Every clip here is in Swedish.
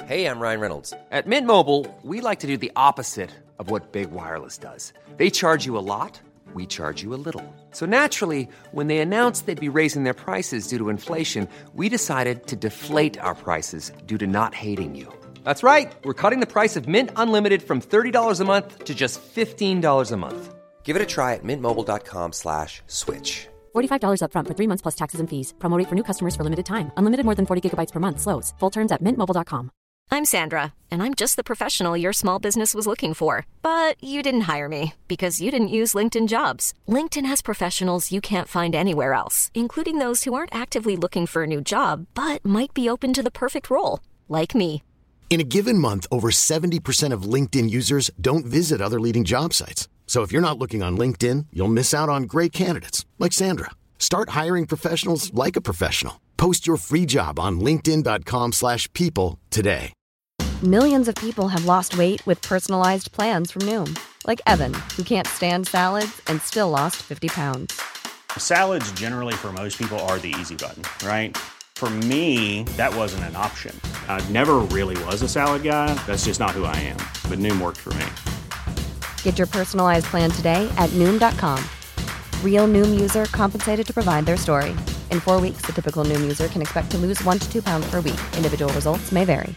Hey, I'm Ryan Reynolds. At Mint Mobile, we like to do the opposite of what Big Wireless does. They charge you a lot, we charge you a little. So naturally, when they announced they'd be raising their prices due to inflation, we decided to deflate our prices due to not hating you. That's right. We're cutting the price of Mint Unlimited from $30 a month to just $15 a month. Give it a try at mintmobile.com/switch. $45 up front for 3 months plus taxes and fees. Promo rate for new customers for limited time. Unlimited more than 40 gigabytes per month. Slows full terms at mintmobile.com. I'm Sandra, and I'm just the professional your small business was looking for. But you didn't hire me because you didn't use LinkedIn Jobs. LinkedIn has professionals you can't find anywhere else, including those who aren't actively looking for a new job, but might be open to the perfect role, like me. In a given month, over 70% of LinkedIn users don't visit other leading job sites. So if you're not looking on LinkedIn, you'll miss out on great candidates like Sandra. Start hiring professionals like a professional. Post your free job on linkedin.com/people today. Millions of people have lost weight with personalized plans from Noom. Like Evan, who can't stand salads and still lost 50 pounds. Salads generally for most people are the easy button, right? For me, that wasn't an option. I never really was a salad guy. That's just not who I am. But Noom worked for me. Get your personalized plan today at Noom.com. Real Noom user compensated to provide their story. In 4 weeks, the typical Noom user can expect to lose 1 to 2 pounds per week. Individual results may vary.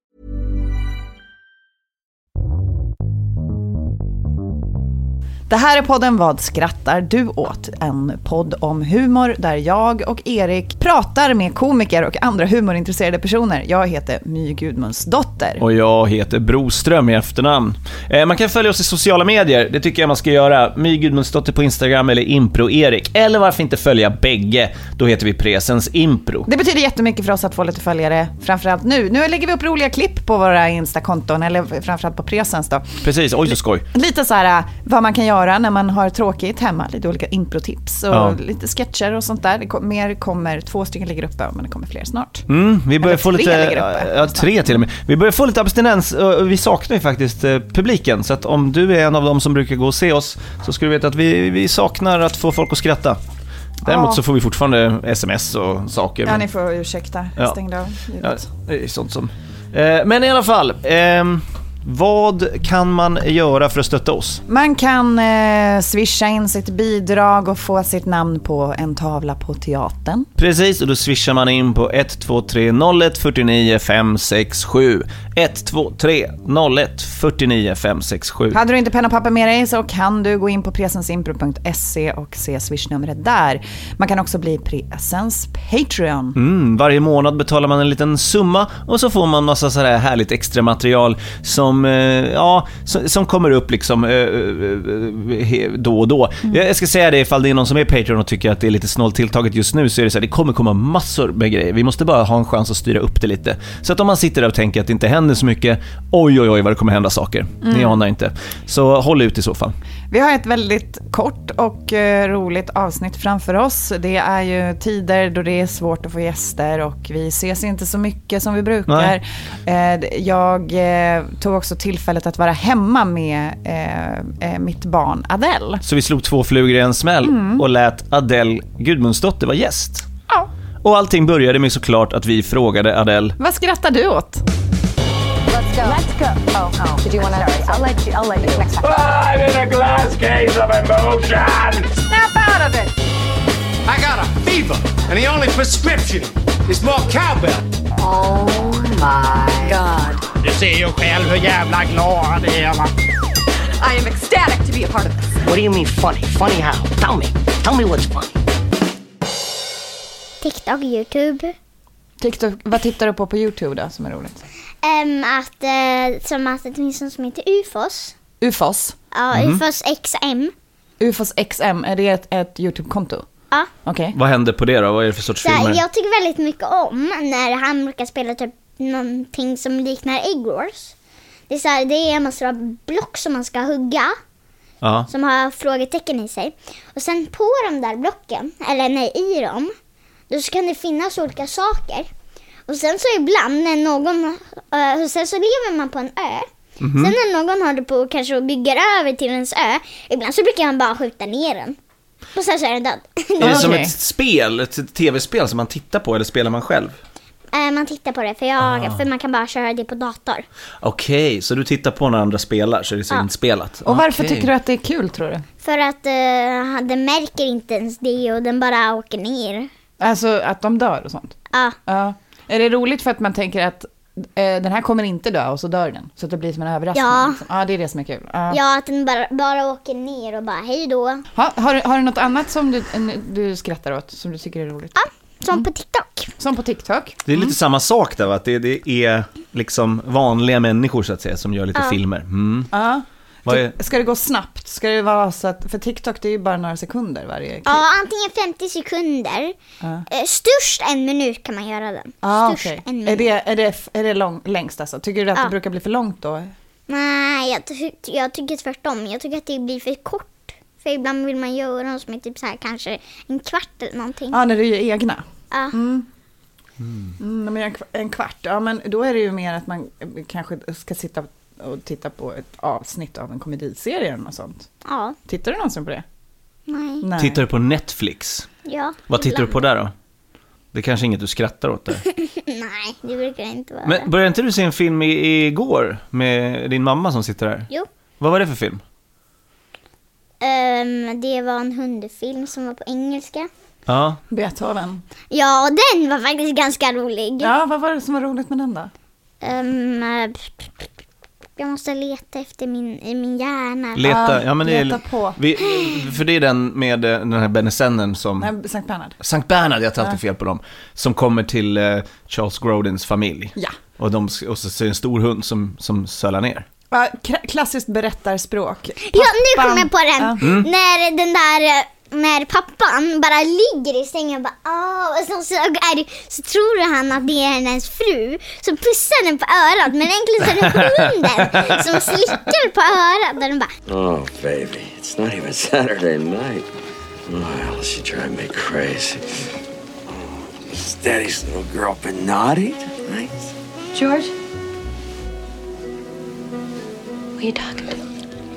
Det här är podden Vad skrattar du åt? En podd om humor där jag och Erik pratar med komiker och andra humorintresserade personer. Jag heter My Gudmundsdotter. Och jag heter Broström i efternamn. Man kan följa oss i sociala medier, det tycker jag man ska göra. My Gudmundsdotter på Instagram eller Impro Erik. Eller varför inte följa bägge? Då heter vi Presens Impro. Det betyder jättemycket för oss att få lite följare, framförallt nu. Nu lägger vi upp roliga klipp på våra Insta-konton, eller framförallt på Presens då. Precis, oj så skoj. Lite så här, vad man kan göra när man har tråkigt hemma, lite olika improtips och lite sketcher och sånt där. Mer kommer, 2 stycken ligger uppe, men det kommer fler snart. Vi börjar få lite, ja, 3 till och med. Vi börjar få lite abstinens och vi saknar ju faktiskt publiken, så att om du är en av dem som brukar gå och se oss, så ska du veta att vi saknar att få folk att skratta. Däremot så får vi fortfarande sms och saker. Ja, ni får ursäkta. Stängde av ljudet. Ja, det är sånt som. Men i alla fall, vad kan man göra för att stötta oss? Man kan swisha in sitt bidrag och få sitt namn på en tavla på teatern. Precis, och då swishar man in på 123 01 49 567. 123 01 49 567. Hade du inte penna och papper med dig så kan du gå in på presensimpro.se och se swishnumret där. Man kan också bli Presens Patreon. Varje månad betalar man en liten summa och så får man massa så här härligt extra material som kommer upp liksom då och då. Jag ska säga det, ifall det är någon som är Patreon och tycker att det är lite snålt tilltaget just nu, så är det så här, det kommer komma massor med grejer. Vi måste bara ha en chans att styra upp det lite. Så att om man sitter där och tänker att det inte händer så mycket, oj vad det kommer hända saker. Ni anar inte. Så håll ut i så fall. Vi har ett väldigt kort och roligt avsnitt framför oss. Det är ju tider då det är svårt att få gäster och vi ses inte så mycket som vi brukar. Jag tog också tillfället att vara hemma med mitt barn Adele. Så vi slog 2 flugor i en smäll och lät Adele Gudmundsdotter vara gäst. Ja. Och allting började med såklart att vi frågade Adele: vad skrattar du åt? Let's go. Oh, did you want to? I'll let you next time. I'm in a glass case of emotion. Snap out of it. I got a fever, and the only prescription is more cowbell. Oh my God. Du ser ju själv hur jävla glad det är, va? I am ecstatic to be a part of this. What do you mean funny? Funny how? Tell me what's funny. TikTok, YouTube. TikTok, vad tittar du på YouTube då som är roligt? Som att det finns något som heter UFOS. UFOS? Ja, UFOS XM. UFOS XM, är det ett YouTube-konto? Ja. Okay. Vad händer på det då? Vad är det för sorts filmer? Jag tycker väldigt mycket om när han brukar spela typ någonting som liknar Egg Wars. Det är så här, det är en massa block som man ska hugga. Ja. Som har frågetecken i sig. Och sen på de där blocken, eller nej, i dem, då kan det finnas olika saker. Och sen så ibland när någon sen så lever man på en ö. Sen när någon håller på kanske och bygger över till ens ö, ibland så brukar man bara skjuta ner den. Och sen så är den död. Är det som ett spel, ett tv-spel som man tittar på, eller spelar man själv? Man tittar på det för man kan bara köra det på dator. Okej, så du tittar på när andra spelar så är det så inspelat. Och varför tycker du att det är kul, tror du? För att den märker inte ens det och den bara åker ner. Alltså att de dör och sånt? Ja. Är det roligt för att man tänker att den här kommer inte dö och så dör den? Så att det blir som en överraskning? Ja. Liksom. Ja, det är det som är kul. Ja, att den bara åker ner och bara hej då. Har du något annat som du skrattar åt som du tycker är roligt? Ja, som på TikTok. Som på TikTok? Det är lite samma sak där, va? Att det är liksom vanliga människor så att säga som gör lite filmer. Ja. Ska det gå snabbt? Ska det vara så att, för TikTok det är ju bara några sekunder varje klipp. Ja, antingen 50 sekunder. Störst 1 minut kan man göra den. Störst 1 minut. Är det längst alltså? Tycker du att det brukar bli för långt då? Nej, jag tycker tvärtom. Jag tycker att det blir för kort. För ibland vill man göra något som är typ så här, kanske en kvart eller någonting. Ja, när du gör egna. Ja. Men en kvart. Ja, men då är det ju mer att man kanske ska sitta och titta på ett avsnitt av en komediserie eller något sånt. Ja. Tittar du någonsin på det? Nej. Tittar du på Netflix? Ja. Vad tittar du på där då? Det är kanske inget du skrattar åt där. Nej, det brukar det inte vara. Men började inte du se en film igår med din mamma som sitter där? Jo. Vad var det för film? Det var en hundfilm som var på engelska. Ja. Beethoven. Ja, och den var faktiskt ganska rolig. Ja, vad var det som var roligt med den då? Jag måste leta efter i min hjärna. Leta på. För det är den med den här Benesennen som... Nej, Sankt Bernhard. Sankt Bernhard, jag tar alltid fel på dem. Som kommer till Charles Grodins familj. Ja. Och så är en stor hund som sölar ner. Klassiskt berättarspråk. Ja, nu kommer jag på den. När pappan bara ligger i sängen och bara och så tror han att det är hennes fru, så pussar den på örat, men egentligen så är det hunden som slickar på örat och den bara oh baby, it's not even Saturday night. Well, she tried me crazy. Is Daddy's little girl been naughty tonight? George? Who are you talking to?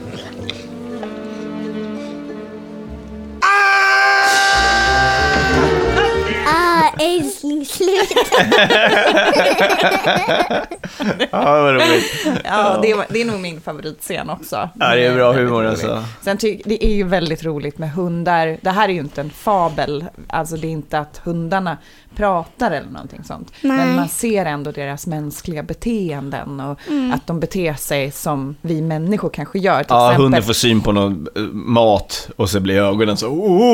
Ja, vad roligt. Ja, det är nog min favoritscen också. Ja, det är bra humor alltså. Sen det är ju väldigt roligt med hundar. Det här är ju inte en fabel. Alltså det är inte att hundarna pratar eller någonting sånt. Nej. Men man ser ändå deras mänskliga beteenden och att de beter sig som vi människor kanske gör. Till exempel. Hunden får syn på någon mat och så blir ögonen så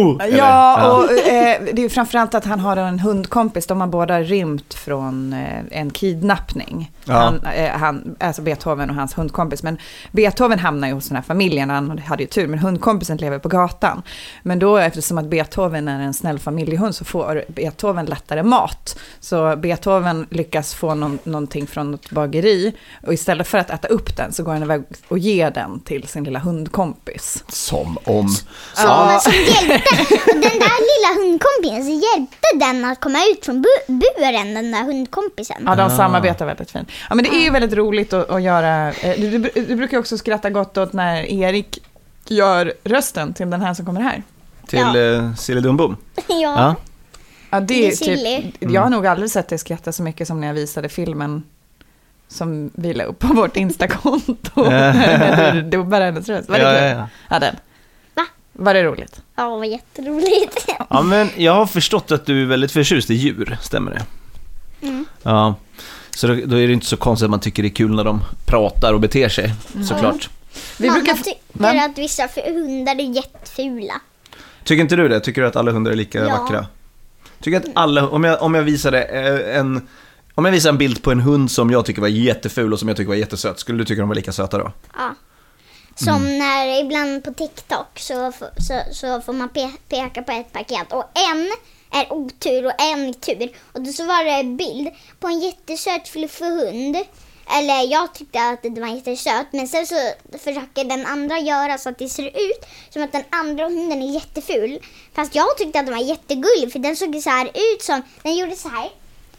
och det är ju framförallt att han har en hundkompis. De har båda rymt från en kidnappning. Ja. Alltså Beethoven och hans hundkompis. Men Beethoven hamnar ju hos den här familjen. Han hade ju tur, men hundkompisen lever på gatan. Men då, eftersom att Beethoven är en snäll familjehund, så får Beethoven lättare mat. Så Beethoven lyckas få någonting från något bageri. Och istället för att äta upp den så går han iväg och ger den till sin lilla hundkompis. Som om... Så hjälpte den där lilla hundkompisen, så hjälpte den att komma ut från buren, den där hundkompisen. Ja, de samarbetar väldigt fint. Ja, men det är ju väldigt roligt att göra. Du brukar också skratta gott åt när Erik gör rösten till den här som kommer här. Till Silly Dumbom. Ja. Ja, det är typ, jag har nog aldrig sett dig skratta så mycket som när jag visade filmen som vi la upp på vårt Insta-konto. Det var bara hennes röst. Var det kul? Ja, den. Va? Var det roligt? Ja, det var jätteroligt. Ja, men jag har förstått att du är väldigt förtjust i djur, stämmer det? Ja, så då är det inte så konstigt att man tycker det är kul när de pratar och beter sig, såklart. Mamma tycker att vissa hundar är jättefula. Tycker inte du det? Tycker du att alla hundar är lika vackra? Tycker att alla, om jag visade om jag visar en bild på en hund som jag tycker var jätteful och som jag tycker var jättesöt, skulle du tycka de var lika söta då? Ja. Som när ibland på TikTok så får man peka på ett paket och en är otur och en är tur. Och då så var det en bild på en jättesöt fluffig hund. Eller jag tyckte att det var jättesöt, men sen så försöker den andra göra så att det ser ut som att den andra hunden är jätteful. Fast jag tyckte att den var jättegullig, för den såg så här ut som, den gjorde så här.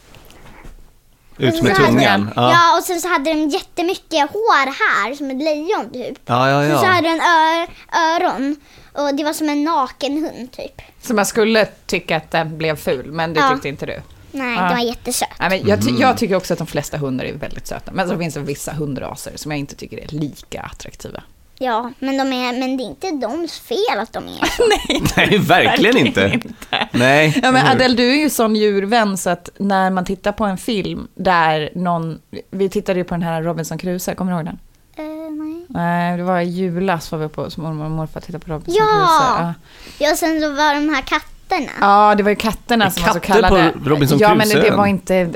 Ut med tungan. Ja, och sen så hade den jättemycket hår här, som ett lejon typ. Ja. Så hade den öron. Och det var som en naken hund typ. Så man skulle tycka att den blev ful, men det tyckte inte du? Nej, det var jättesöt. Nej, men jag tycker också att de flesta hundar är väldigt söta. Men så finns det vissa hundraser som jag inte tycker är lika attraktiva. Ja, men det är inte deras fel att de är så. Nej, verkligen inte. Nej. Ja, men Adele, du är ju sån djurvän så att när man tittar på en film där vi tittade ju på den här Robinson Crusoe, kommer du ihåg den? Nej, det var i julas var vi på som mormor och morfar tittade på Robinson Crusoe. Ja, sen så var de här katterna. Ja, det var ju katterna som var så kallade. Katter på Robinson Crusoe? Ja, men det var inte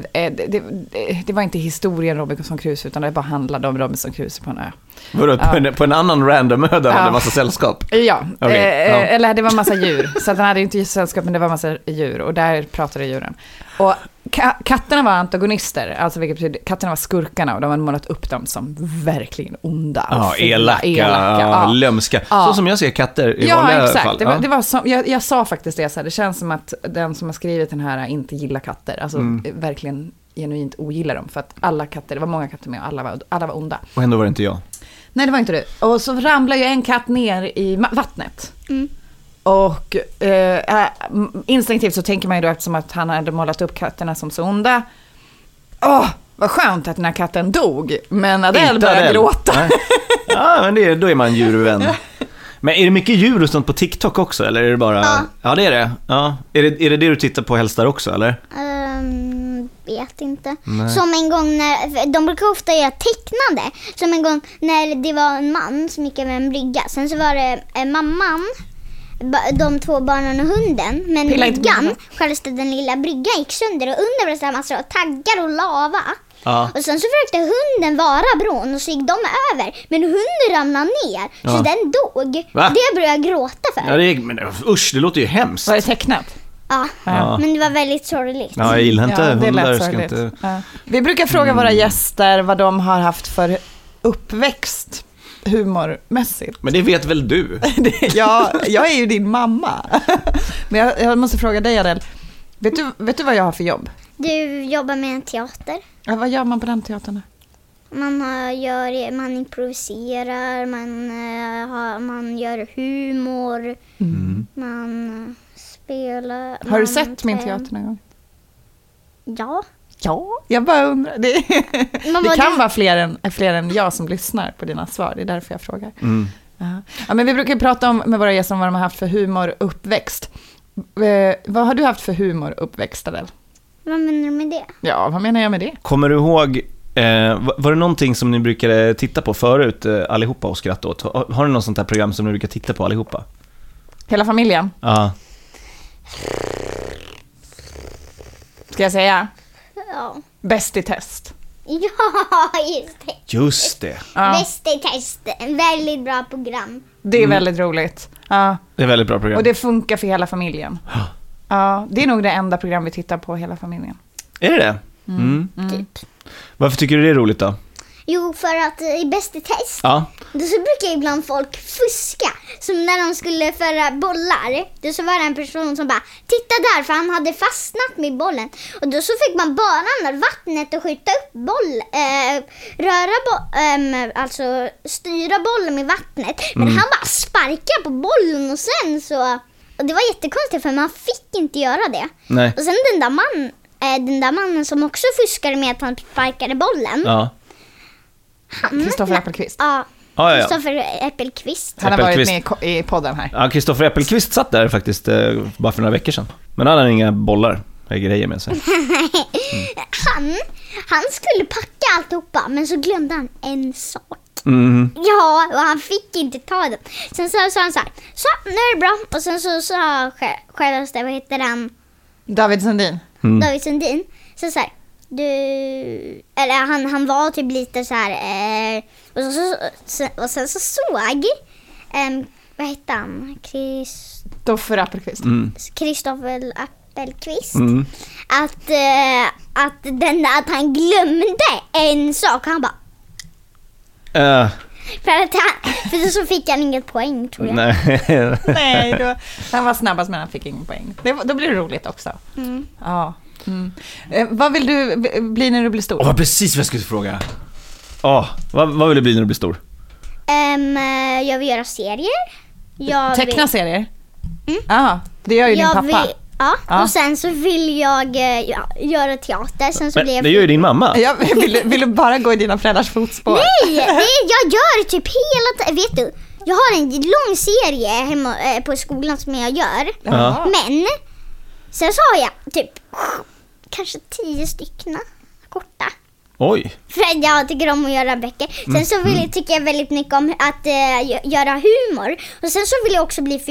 det var inte historien Robinson Crusoe, utan det bara handlade om Robinson Crusoe på en ö. Vadå, på en annan random ö där hade en massa sällskap? Ja, eller det var en massa djur. Så att han hade inte just sällskap, men det var en massa djur. Och där pratade djuren. Och katterna var antagonister, alltså vilket betyder katterna var skurkarna och de hade målat upp dem som verkligen onda och elaka, lömska. Så som jag ser katter i vanliga fall. Det var som, jag sa faktiskt det så här, det känns som att den som har skrivit den här inte gillar katter, alltså verkligen genuint ogillar dem, för att alla katter, det var många katter med och alla var onda. Och ändå var det inte jag. Nej, det var inte du. Och så ramlar ju en katt ner i vattnet. Och instinktivt så tänker man ju då, eftersom att han hade målat upp katterna som så onda. Vad skönt att den här katten dog. Men Adele började gråta. Ja, men då är man djurvän. Men är det mycket djur och sånt på TikTok också? Eller är det bara... Ja, det är det. Ja. Är det du tittar på helst där också, eller? Vet inte. Som en gång när... De brukar ofta göra tecknande. Som en gång när det var en man som gick över en brygga. Sen så var det mamman, de 2 barnen och hunden. Men bryggan, självaste den lilla bryggan gick sönder. Och under var det så här massor av taggar och lava. Ja. Och sen så försökte hunden vara bron och så gick de över. Men hunden ramlade ner. Så den dog. Va? Det började jag gråta för. Ja, men usch, det låter ju hemskt. Var det tecknat? Ja, men det var väldigt sorgligt. Ja, jag gillar inte hundar. Ska inte... Vi brukar fråga våra gäster vad de har haft för uppväxt humormässigt. Men det vet väl du? Ja, jag är ju din mamma. Men jag måste fråga dig, Adele. Vet du vad jag har för jobb? Du jobbar med en teater. Ja, vad gör man på den teatern? Man improviserar, man gör humor, man spelar. Har du sett min teater någon gång? Ja. Ja, jag bara undrar. Det kan vara fler än jag som lyssnar på dina svar. Det är därför jag frågar. Ja, men vi brukar prata om med våra gäster om vad de har haft för humor uppväxt. Vad har du haft för humor uppväxt, Adele? Vad menar du med det? Ja, vad menar jag med det? Kommer du ihåg, var det någonting som ni brukade titta på förut allihopa och skratta åt? Har du något sånt här program som ni brukar titta på allihopa? Hela familjen? Ja. Ska jag säga? Ja. Bäst i test. Ja, just det. Ja. Bäst i test. Väldigt bra program. Det är väldigt roligt. Ja. Det är väldigt bra program. Och det funkar för hela familjen. Ja, det är nog det enda program vi tittar på hela familjen. Är det? Typ. Varför tycker du det är roligt då? Jo, för att i Bäst i test då så brukar ibland folk fuska. Som när de skulle föra bollar. Då så var det en person som bara, titta där, för han hade fastnat med bollen. Och då så fick man bara använda vattnet och skjuta upp alltså styra bollen med vattnet. Men han bara sparkade på bollen och sen så... Och det var jättekonstigt för man fick inte göra det. Nej. Och sen den där mannen som också fuskade med att han sparkade bollen. Ja. Kristoffer Appelqvist. Ja. Kristoffer Appelqvist. Han har varit med i podden här. Ja, Kristoffer Appelqvist satt där faktiskt bara för några veckor sedan. Men han hade inga bollar eller grejer med sig. Han skulle packa alltihopa, men så glömde han en sak. Ja, och han fick inte ta den. Sen så sa han så här, så nu är det bra. Och sen så sa självaste, vad heter han? David Sundin. David Sundin. Så här, han var typ lite så här och sen så såg vad heter han? Kristoffer Appelqvist. Kristoffer Appelqvist. Att han glömde en sak. Han bara för så fick han inget poäng, tror jag. Nej, han var snabbast men han fick ingen poäng. Då blir det roligt också. Ja. Vad vill du bli när du blir stor? Precis vad jag skulle fråga. Vad vill du bli när du blir stor? Jag vill göra serier. Teckna serier? Ja, det gör ju din pappa. Ja, och sen så vill jag göra teater. Sen så Men blir jag det gör ju din mamma. Jag vill du bara gå i dina föräldrars fotspår? Nej, jag gör typ hela tiden. Vet du, jag har en lång serie hemma på skolan som jag gör. Ja. Men sen så har jag typ kanske 10 stycken korta. Oj. För att jag tycker om att göra böcker. Sen så tycker jag väldigt mycket om att göra humor. Och sen så vill jag också bli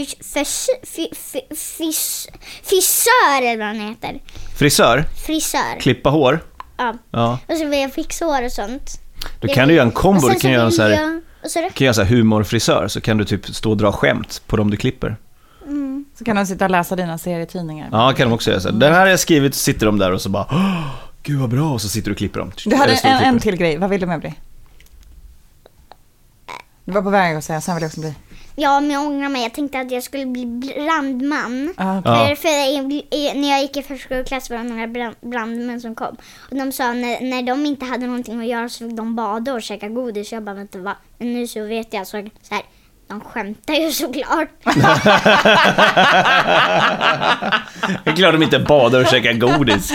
frisör eller vad han heter. Frisör? Frisör. Klippa hår? Ja. Och så vill jag fixa hår och sånt. Då kan du göra en kombo. Du kan göra en så här, kan göra så här humorfrisör. Så kan du typ stå och dra skämt på dem du klipper. Så kan de sitta och läsa dina serietidningar. Ja, kan de också göra så. Den här har jag skrivit, sitter de där och så bara gud vad bra, och så sitter du och klipper dem. Du hade en till grej, vad vill du med bli? Du var på väg att säga, sen vill jag också bli. Ja, men jag ångrar mig. Jag tänkte att jag skulle bli brandman. Okay. För när jag gick i förskoleklass var det några brandmän som kom. Och de sa när de inte hade någonting att göra så fick de bada och käka godis. Jag bara, vänta, va? Men nu så vet jag så här. De skämtar ju såklart. Det är klart de inte badar och käkar godis.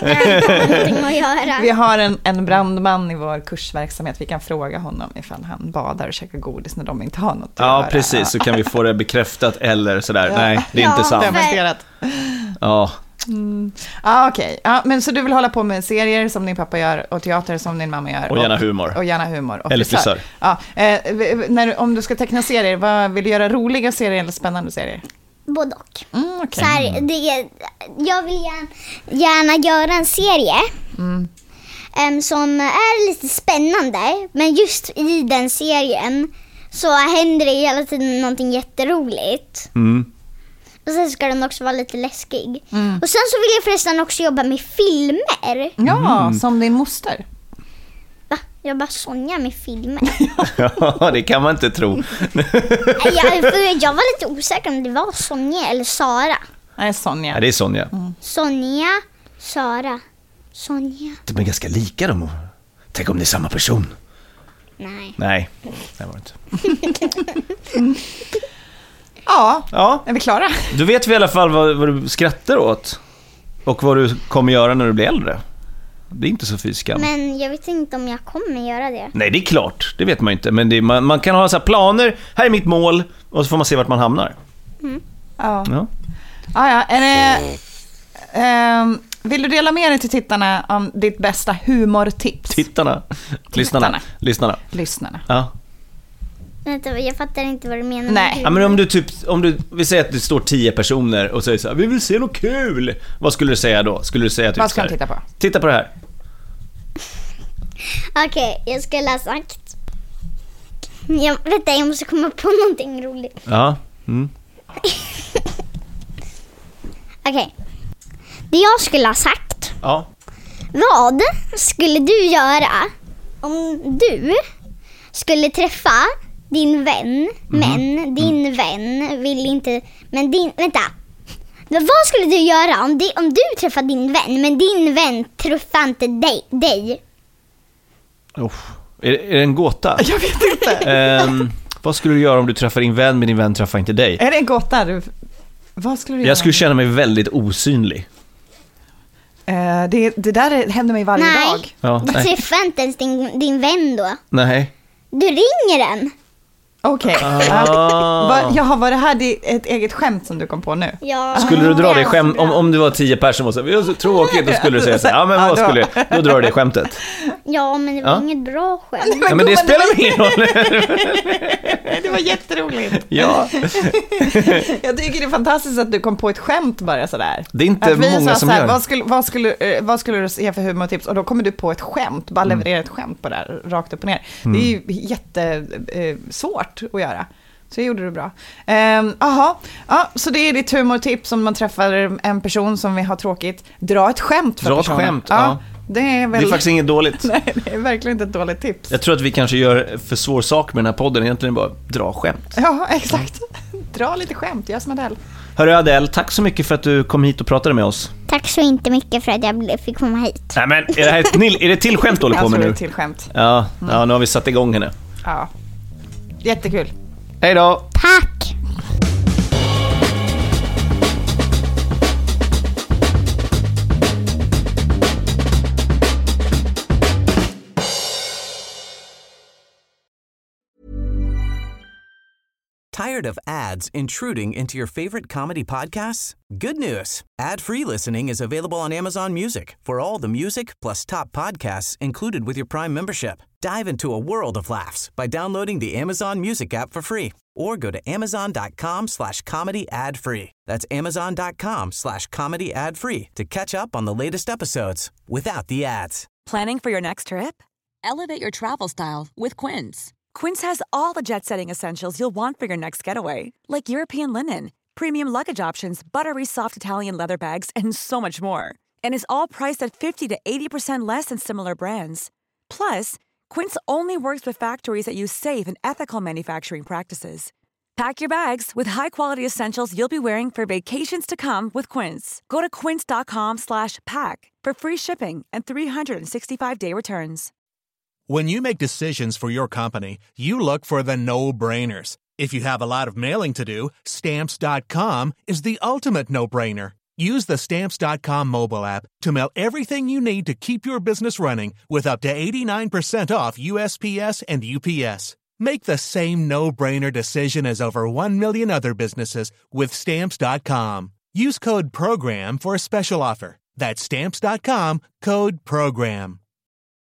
Vi har en brandman i vår kursverksamhet. Vi kan fråga honom ifall han badar och käkar godis när de inte har något att göra. Precis. Så kan vi få det bekräftat eller sådär. Ja. Nej, det är inte sant. Ja. Okej. Ja, men så du vill hålla på med serier som din pappa gör och teater som din mamma gör. Och gärna humor. Och gärna humor. Och eller frisör. Ja. Om du ska teckna serier, vad vill du göra? Roliga serier eller spännande serier? Både och. Okay. Så här, jag vill gärna göra en serie som är lite spännande. Men just i den serien så händer det hela tiden någonting jätteroligt. Och sen ska den också vara lite läskig. Och sen så vill jag förresten också jobba med filmer. Ja, som din moster. Va? Jag bara Sonja med filmer. Ja, det kan man inte tro. Jag var lite osäker om det var Sonja eller Sara. Nej, Sonja. Ja, det är Sonja. Sonja, Sara, Sonja. De är ganska lika de. Tänk om det är samma person. Nej, det var det inte. Ja, är vi klara? Du vet vi i alla fall vad du skrattar åt. Och vad du kommer göra när du blir äldre. Det är inte så fysiska. Men jag vet inte om jag kommer göra det. Nej, det är klart. Det vet man inte. Men man kan ha så här planer. Här är mitt mål. Och så får man se vart man hamnar. Vill du dela med dig till tittarna om ditt bästa humortips? Tittarna. Lyssnarna. Ja. Vänta, jag fattar inte vad du menar. Nej. Ja, men om du vi säger att det står 10 personer och säger så här, vi vill se något kul. Vad skulle du säga då? Skulle du säga typ vad ska de titta på? Titta på det här. Okej, jag skulle ha sagt. Jag måste komma på någonting roligt. Ja. Okej. Det jag skulle ha sagt. Ja. Vad skulle du göra om du skulle träffa din vän, men din vän vill inte... Vänta. Vad skulle du göra om du träffar din vän, men din vän träffar inte dig? Är det en gåta? Jag vet inte. Vad skulle du göra om du träffar din vän, men din vän träffar inte dig? Är det en gåta? Vad skulle du göra? Jag skulle känna mig väldigt osynlig. Det där händer mig varje dag. Du träffar inte ens din vän då. Nej. Du ringer den. Okej. Var det här ett eget skämt som du kom på nu? Ja. Skulle du dra det skämt om du var 10 personer och så vi är så tråkigt, då skulle du säga så här, ja men vad skulle då drar du det skämtet. Ja, men det var inget bra skämt. Ja, men det spelar ingen roll. Det var jätteroligt. Ja. Jag tycker det är fantastiskt att du kom på ett skämt bara sådär. Det är inte många som gör. Vad skulle du ge för humortips? Och då kommer du på ett skämt, bara leverera ett skämt på det där, rakt upp och ner. Det är ju jättesvårt att göra. Så det gjorde du bra. Så det är ditt humortips om man träffar en person som vi har tråkigt. Dra ett skämt för personen. Dra ett skämt, ja. Det är faktiskt inget dåligt. Nej, det är verkligen inte ett dåligt tips. Jag tror att vi kanske gör för svår sak med den här podden. Egentligen bara dra skämt. Ja, exakt. Dra lite skämt, jag som Adele. Hörru Adele, tack så mycket för att du kom hit och pratade med oss. Tack så inte mycket för att jag fick komma hit. Nej, men är det till skämt du håller på med nu? Jag tror det är till skämt. Ja, nu har vi satt igång henne. Ja, jättekul. Hej då. Tack. Tired of ads intruding into your favorite comedy podcasts? Good news. Ad-free listening is available on Amazon Music for all the music plus top podcasts included with your Prime membership. Dive into a world of laughs by downloading the Amazon Music app for free or go to amazon.com/comedy ad-free. That's amazon.com/comedy ad-free to catch up on the latest episodes without the ads. Planning for your next trip? Elevate your travel style with Quince. Quince has all the jet-setting essentials you'll want for your next getaway, like European linen, premium luggage options, buttery soft Italian leather bags, and so much more. And is all priced at 50 to 80% less than similar brands. Plus, Quince only works with factories that use safe and ethical manufacturing practices. Pack your bags with high-quality essentials you'll be wearing for vacations to come with Quince. Go to quince.com/pack for free shipping and 365-day returns. When you make decisions for your company, you look for the no-brainers. If you have a lot of mailing to do, Stamps.com is the ultimate no-brainer. Use the Stamps.com mobile app to mail everything you need to keep your business running with up to 89% off USPS and UPS. Make the same no-brainer decision as over 1 million other businesses with Stamps.com. Use code PROGRAM for a special offer. That's Stamps.com, code PROGRAM.